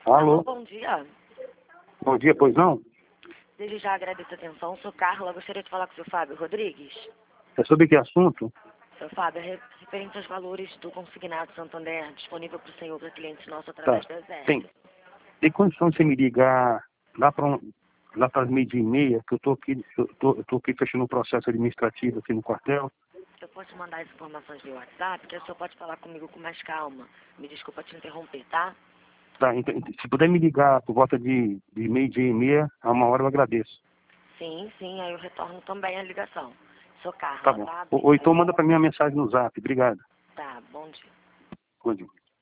Alô, bom dia. bom dia, pois não? Desde já agradeço a atenção. Sou Carla, gostaria de falar com o seu Fábio Rodrigues. É sobre que assunto? Seu Fábio, referente aos valores do consignado Santander, disponível para o senhor, para clientes nossos Tá. através da ZR. Tem condição de você me ligar lá para meio-dia e meia, que eu tô aqui fechando um processo administrativo aqui no quartel. Eu posso mandar as informações via WhatsApp, que o senhor pode falar comigo com mais calma. Me desculpa te interromper, tá? Tá, então, se puder me ligar por volta de meio-dia e meia, a uma hora eu agradeço. Sim, aí eu retorno também a ligação. Sou Tá Carla, bom. tá? Ou então manda para mim uma mensagem no Zap. Obrigado. Tá, bom dia. Bom dia.